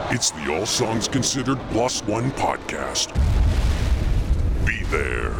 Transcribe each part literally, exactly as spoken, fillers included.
It's the All Songs Considered Plus One podcast. Be there.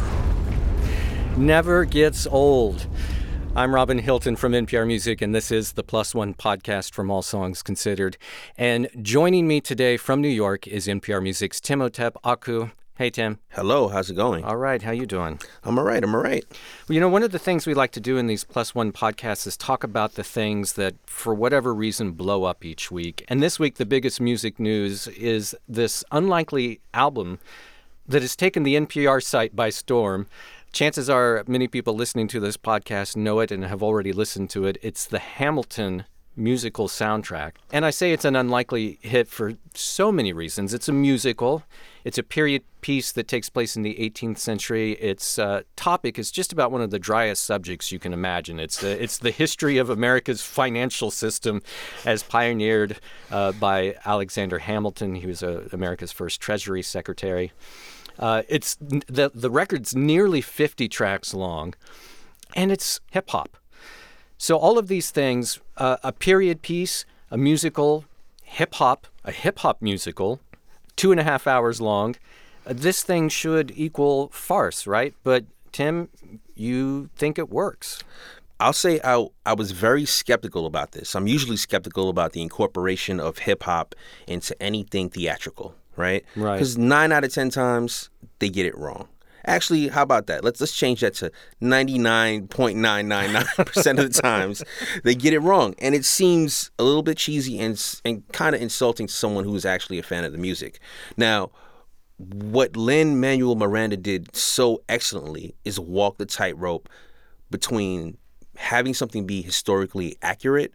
Never gets old. I'm Robin Hilton from N P R Music, and this is the Plus One podcast from All Songs Considered. And joining me today from New York is N P R Music's Timotep Aku. Hey, Tim. Hello, how's it going? All right, how you doing? I'm all right, I'm all right. Well, you know, one of the things we like to do in these Plus One podcasts is talk about the things that, for whatever reason, blow up each week. And this week, the biggest music news is this unlikely album that has taken the N P R site by storm. Chances are many people listening to this podcast know it and have already listened to it. It's the Hamilton musical soundtrack. And I say it's an unlikely hit for so many reasons. It's a musical. It's a period piece that takes place in the eighteenth century. Its uh, topic is just about one of the driest subjects you can imagine. It's, uh, it's the history of America's financial system as pioneered uh, by Alexander Hamilton. He was uh, America's first Treasury Secretary. Uh, it's the the record's nearly fifty tracks long, and it's hip hop. So all of these things, uh, a period piece, a musical, hip hop, a hip hop musical, two and a half hours long. Uh, this thing should equal farce, right? But Tim, you think it works? I'll say I, I was very skeptical about this. I'm usually skeptical about the incorporation of hip hop into anything theatrical, right? Right. Because nine out of ten times they get it wrong. Actually, how about that? Let's let's change that to ninety-nine point nine nine nine percent of the times they get it wrong. And it seems a little bit cheesy and and kind of insulting to someone who is actually a fan of the music. Now, what Lin-Manuel Miranda did so excellently is walk the tightrope between having something be historically accurate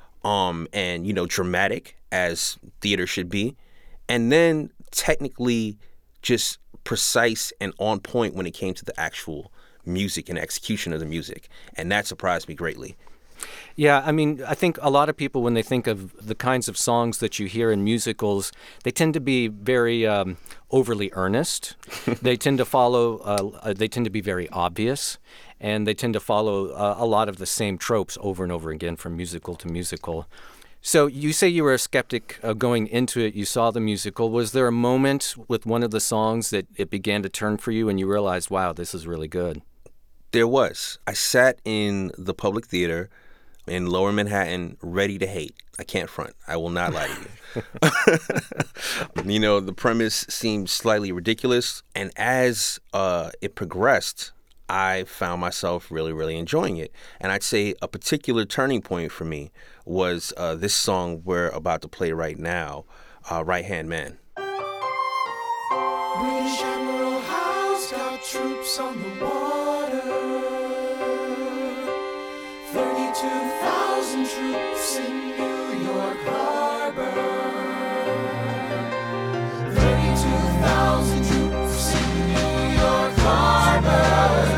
um, and, you know, dramatic, as theater should be, and then technically just precise and on point when it came to the actual music and execution of the music. And that surprised me greatly. Yeah, I mean, I think a lot of people, when they think of the kinds of songs that you hear in musicals, they tend to be very um, overly earnest. They tend to follow, uh, they tend to be very obvious, and they tend to follow uh, a lot of the same tropes over and over again from musical to musical. So you say you were a skeptic uh, going into it. You saw the musical. Was there a moment with one of the songs that it began to turn for you and you realized, wow, this is really good? There was. I sat in the Public Theater in Lower Manhattan, ready to hate. I can't front. I will not lie to you. You know, the premise seemed slightly ridiculous. And as uh, it progressed, I found myself really, really enjoying it. And I'd say a particular turning point for me was uh, this song we're about to play right now, uh, Right Hand Man. British Admiral Howe's got troops on the water. thirty-two thousand troops in New York Harbor. thirty-two thousand troops in New York Harbor.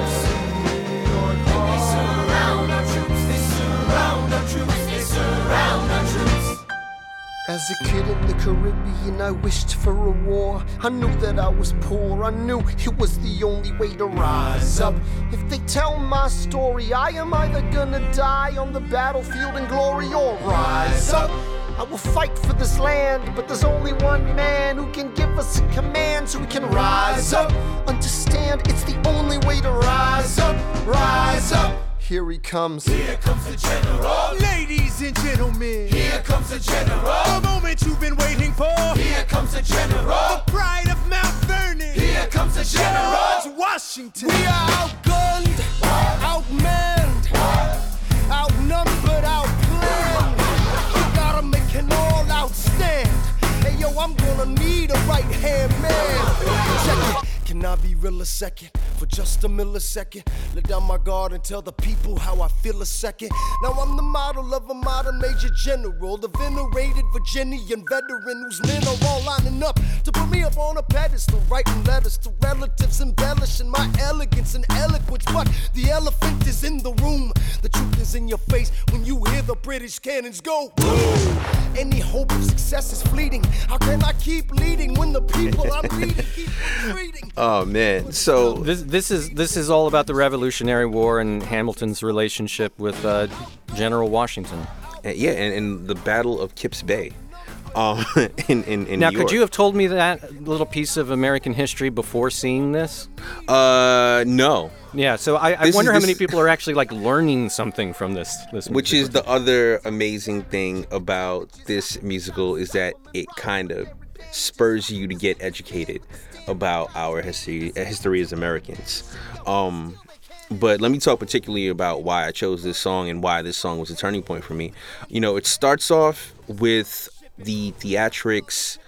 As a kid in the Caribbean, I wished for a war. I knew that I was poor, I knew it was the only way to rise up. If they tell my story, I am either gonna die on the battlefield in glory or rise up. I will fight for this land, but there's only one man who can give us a command so we can rise up. Understand, it's the only way to rise up, rise up. Here he comes. Here comes the general. Ladies and gentlemen, Here comes the general. the moment you've been waiting for. Here comes the general. The pride of Mount Vernon. Here comes the general. George Washington. We are outgunned, outmanned, outnumbered, outplanned. We gotta make an all-out stand. Hey yo, I'm gonna need a right-hand man. Check it. Can I be real a second? For just a millisecond, let down my guard and tell the people how I feel a second. Now I'm the model of a modern major general, the venerated Virginian veteran whose men are all lining up to put me up on a pedestal, writing letters to relatives, embellishing my elegance and eloquence. But the elephant is in the room. The truth is in your face when you hear the British cannons go boom. Any hope of success is fleeting. How can I keep leading when the people I'm leading keep retreating? Oh man, so This this is this is all about the Revolutionary War and Hamilton's relationship with uh, General Washington. yeah, and, and the Battle of Kips Bay. um, in, in, in Now, New York. could you have told me that little piece of American history before seeing this? Uh, no. Yeah, so I, I This wonder is- how this- many people are actually like learning something from this. This Which musical. is the other amazing thing about this musical is that it kind of spurs you to get educated about our history, history as Americans. Um, but let me talk particularly about why I chose this song and why this song was a turning point for me. You know, it starts off with the theatrics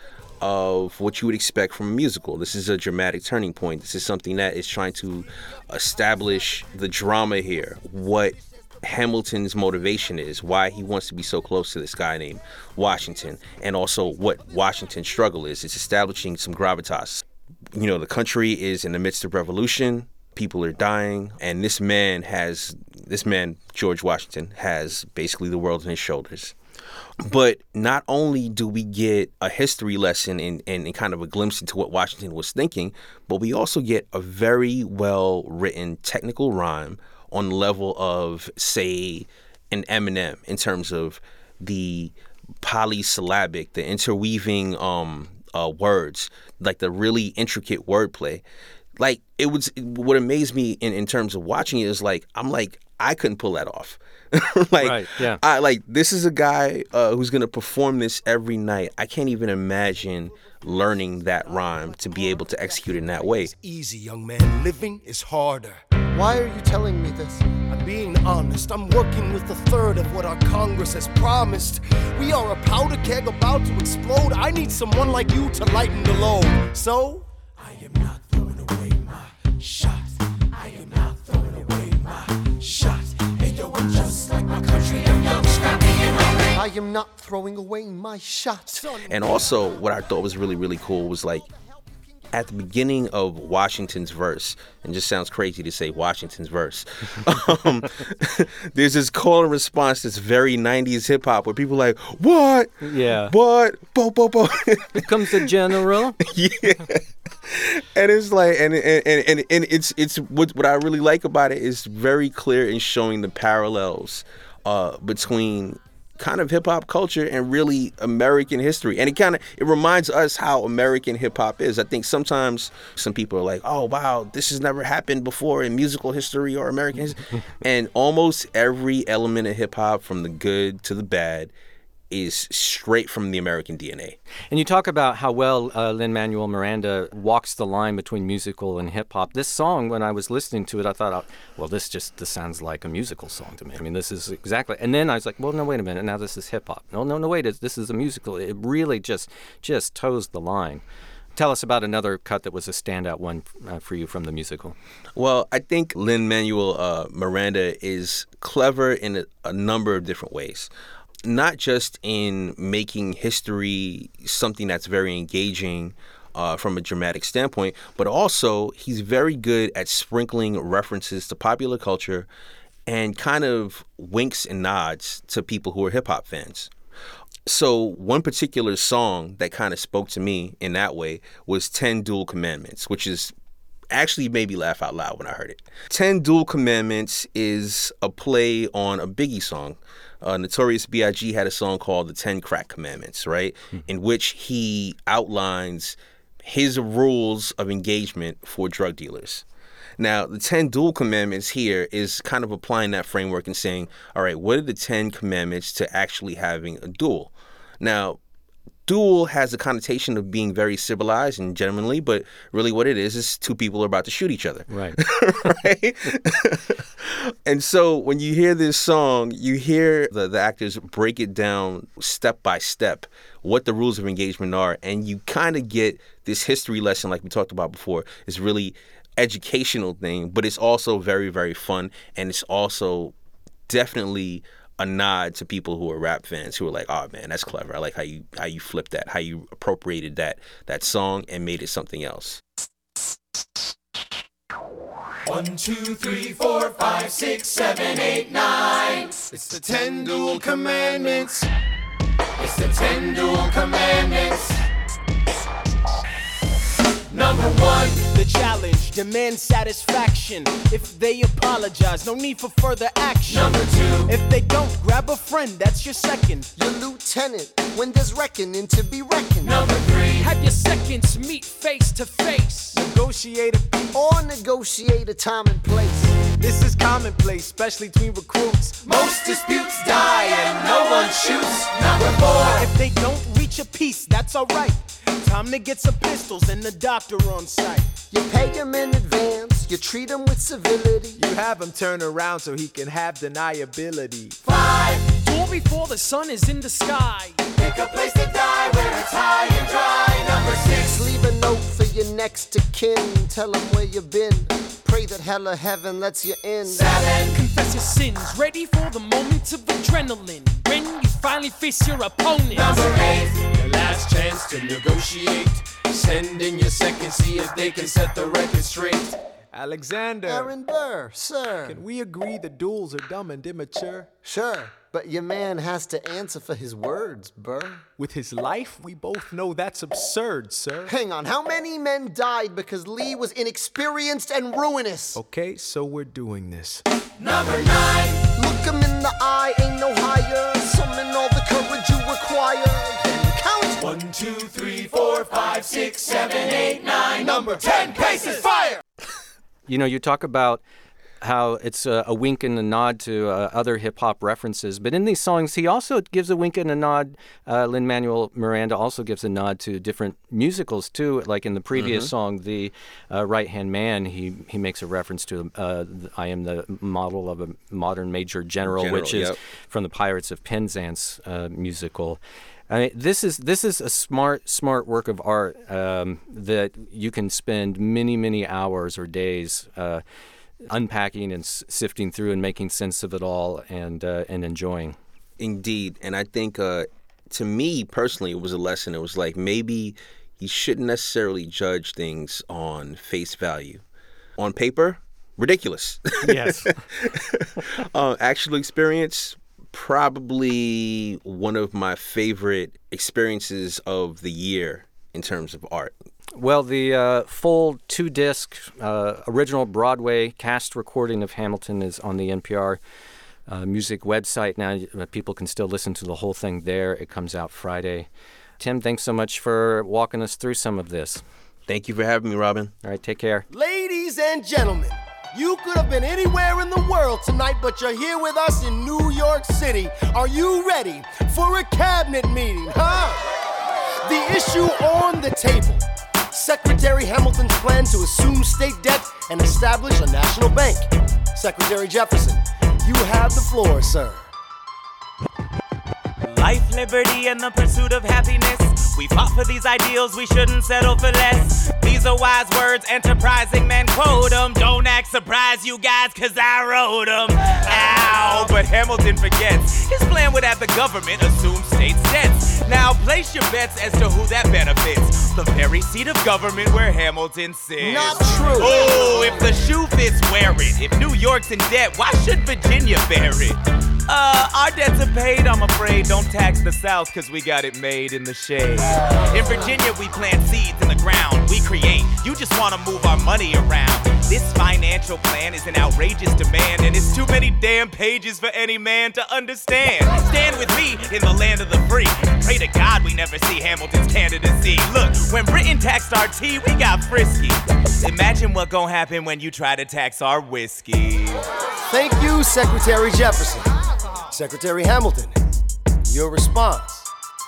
of what you would expect from a musical. This is a dramatic turning point. This is something that is trying to establish the drama here, what Hamilton's motivation is, why he wants to be so close to this guy named Washington, and also what Washington's struggle is. It's establishing some gravitas. You know, the country is in the midst of revolution. People are dying, and this man has, this man, George Washington, has basically the world on his shoulders. But not only do we get a history lesson and, and, and kind of a glimpse into what Washington was thinking, but we also get a very well-written technical rhyme on the level of, say, an Eminem in terms of the polysyllabic, the interweaving um, uh, words, like the really intricate wordplay. Like, it was, what amazed me in, in terms of watching it is like, I'm like, I couldn't pull that off. like, Right, yeah. I like, this is a guy uh, who's going to perform this every night. I can't even imagine learning that rhyme to be able to execute it in that way. Easy, young man. Living is harder. Why are you telling me this? I'm being honest. I'm working with a third of what our Congress has promised. We are a powder keg about to explode. I need someone like you to lighten the load. So, I am not throwing away my shot. I am not throwing away my shot. Hey, yo, I'm just like my country. I'm young, scrappy, and hungry. I am not throwing away my shot. And also, what I thought was really, really cool was like, at the beginning of Washington's verse, and just sounds crazy to say Washington's verse, um, there's this call and response that's very nineties hip hop where people are like, what? Yeah. What? Bo, bo, bo. Here comes the general. Yeah. And it's like, and and, and, and it's, it's what, what I really like about it is very clear in showing the parallels uh, between kind of hip hop culture and really American history. And it kind of, it reminds us how American hip hop is. I think sometimes some people are like, oh, wow, this has never happened before in musical history or American history. And almost every element of hip hop, from the good to the bad, is straight from the American D N A. And you talk about how well uh, Lin-Manuel Miranda walks the line between musical and hip-hop. This song, when I was listening to it, I thought, oh, well, this just this sounds like a musical song to me. I mean, this is exactly... And then I was like, well, no, wait a minute. Now this is hip-hop. No, no, no, wait. This is a musical. It really just just toes the line. Tell us about another cut that was a standout one uh, for you from the musical. Well, I think Lin-Manuel uh, Miranda is clever in a, a number of different ways. Not just in making history something that's very engaging uh, from a dramatic standpoint, but also he's very good at sprinkling references to popular culture and kind of winks and nods to people who are hip-hop fans. So one particular song that kind of spoke to me in that way was ten Dual Commandments, which is actually made me laugh out loud when I heard it. ten Dual Commandments is a play on a Biggie song. Uh, Notorious B I G had a song called The ten Crack Commandments, right? Mm-hmm. In which he outlines his rules of engagement for drug dealers. Now, the ten Dual Commandments here is kind of applying that framework and saying, all right, what are the ten commandments to actually having a duel? Now, duel has a connotation of being very civilized and gentlemanly, but really what it is is two people are about to shoot each other. Right. Right? And so when you hear this song, you hear the, the actors break it down step by step, what the rules of engagement are, and you kind of get this history lesson like we talked about before. It's really educational thing, but it's also very, very fun, and it's also definitely a nod to people who are rap fans who are like, oh man, that's clever. I like how you how you flipped that, how you appropriated that that song and made it something else. One, two, three, four, five, six, seven, eight, nine. It's the ten dual commandments. It's the ten dual commandments. Number one, the challenge, demand satisfaction. If they apologize, no need for further action. Number two. If they don't, grab a friend, that's your second. Your lieutenant, when there's reckoning to be reckoned. Number three. Have your seconds meet face to face. Negotiate a peace. Or negotiate a time and place. This is commonplace, especially between recruits. Most disputes die and no one shoots. Number four. If they don't reach a peace, that's alright. Time to get some pistols and the doctor on site. You pay him in advance, you treat him with civility. You have him turn around so he can have deniability. Five. Duel before the sun is in the sky. Pick a place to die where it's high and dry. Number six. Leave a note for your next of kin. Tell him where you've been. Pray that hell or heaven lets you in. Seven. Confess your sins, ready for the moment of adrenaline. When you finally face your opponent. Number eight. Your last chance to negotiate. Send in your second, see if they can set the record straight. Alexander, Aaron Burr, sir. can we agree the duels are dumb and immature? Sure, but your man has to answer for his words, Burr. With his life, we both know that's absurd, sir. Hang on, how many men died because Lee was inexperienced and ruinous? Okay, so we're doing this. Number nine. Look him in the eye, ain't no higher. Summon all the courage you require. Then count. One, two, three, four, five, six, seven, eight, nine. Number ten. Paces. Fire. You know, you talk about how it's a, a wink and a nod to uh, other hip-hop references. But in these songs, he also gives a wink and a nod. Uh, Lin-Manuel Miranda also gives a nod to different musicals, too. Like in the previous mm-hmm. song, The uh, Right-Hand Man, he, he makes a reference to uh, I Am the Model of a Modern Major General, General which is yep. from the Pirates of Penzance uh, musical. I mean, this is this is a smart smart work of art um, that you can spend many many hours or days uh, unpacking and s- sifting through and making sense of it all and uh, and enjoying. Indeed, and I think uh, to me personally, it was a lesson. It was like maybe you shouldn't necessarily judge things on face value. On paper, ridiculous. Yes. uh, actual experience. Probably one of my favorite experiences of the year in terms of art. Well, the uh, full two-disc uh, original Broadway cast recording of Hamilton is on the N P R uh, music website now. People can still listen to the whole thing there. It comes out Friday. Tim, thanks so much for walking us through some of this. Thank you for having me, Robin. All right, take care. Ladies and gentlemen, you could have been anywhere in the world tonight, but you're here with us in New York City. Are you ready for a cabinet meeting, huh? The issue on the table. Secretary Hamilton's plan to assume state debt and establish a national bank. Secretary Jefferson, you have the floor, sir. Life, liberty, and the pursuit of happiness. We fought for these ideals, we shouldn't settle for less. These are wise words, enterprising men quote them. Don't act surprised, you guys, cause I wrote them. Ow, but Hamilton forgets. His plan would have the government assume state debts. Now place your bets as to who that benefits. The very seat of government where Hamilton sits. Not true. Oh, if the shoe fits, wear it. If New York's in debt, why should Virginia bear it? Uh, our debts are paid, I'm afraid. Don't tax the South, cause we got it made in the shade. In Virginia, we plant seeds in the ground. We create, you just wanna move our money around. This financial plan is an outrageous demand, and it's too many damn pages for any man to understand. Stand with me in the land of the free. Pray to God we never see Hamilton's candidacy. Look, when Britain taxed our tea, we got frisky. Imagine what gon' happen when you try to tax our whiskey. Thank you, Secretary Jefferson. Secretary Hamilton, your response.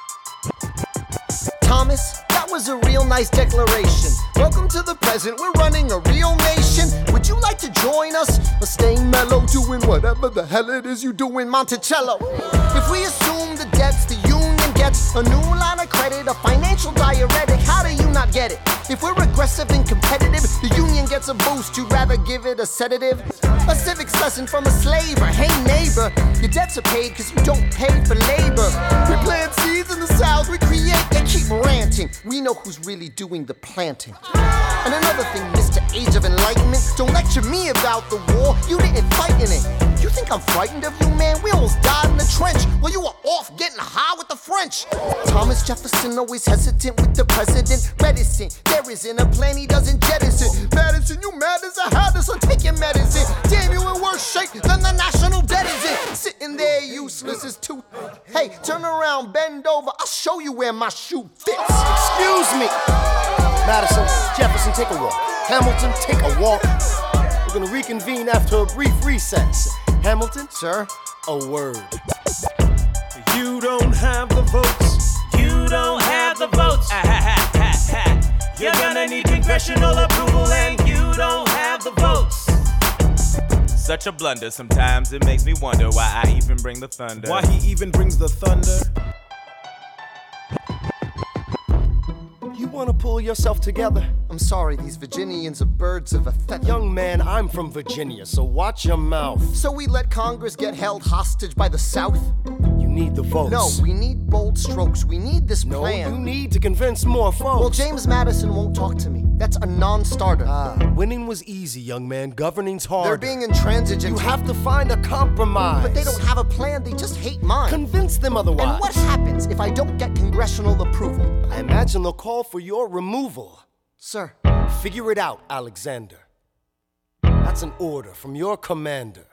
Thomas, that was a real nice declaration. Welcome to the present, we're running a real nation. Would you like to join us? Or stay mellow, doing whatever the hell it is you do in Monticello? If we assume the debts the union gets, a new line of credit, a financial diuretic, how do you not get it? If we're aggressive and competitive, the union gets a boost, you'd rather give it a sedative? A civics lesson from a slaver, hey neighbor, your debts are paid cause you don't pay for labor. We plant seeds in the South, we create, they keep ranting. We know who's really doing the planting. And another thing, Mister Age of Enlightenment, don't lecture me about the war, you didn't fight in it. You think I'm frightened of you, man? We almost died in the trench while you were off getting high with the French. Thomas Jefferson always hesitant with the president. Reticent, there isn't a plan he doesn't jettison. Madison, you mad as a hatter, so take your medicine. Damn, you in worse shape than the national debt is in. Sitting there useless as tooth. Hey, turn around, bend over, I'll show you where my shoe fits. Excuse me. Madison, Jefferson, take a walk. Hamilton, take a walk. We're gonna reconvene after a brief recess. Hamilton, Sir? a word. You don't have the votes. You don't have the votes. Ah, ha, ha, ha, ha. You're gonna need congressional approval, and you don't have the votes. Such a blunder. Sometimes it makes me wonder why I even bring the thunder. Why he even brings the thunder? You wanna pull yourself together? I'm sorry, these Virginians are birds of a feather. Young man, I'm from Virginia, so watch your mouth. So we let Congress get held hostage by the South? You need the votes. No, we need bold strokes. We need this No, plan. you need to convince more folks. Well, James Madison won't talk to me. That's a non-starter. Ah, winning was easy, young man. Governing's hard. They're being intransigent. You have to find a compromise. But they don't have a plan. They just hate mine. Convince them otherwise. And what happens if I don't get congressional approval? I imagine they'll call for your removal. Sir. Figure it out, Alexander. That's an order from your commander.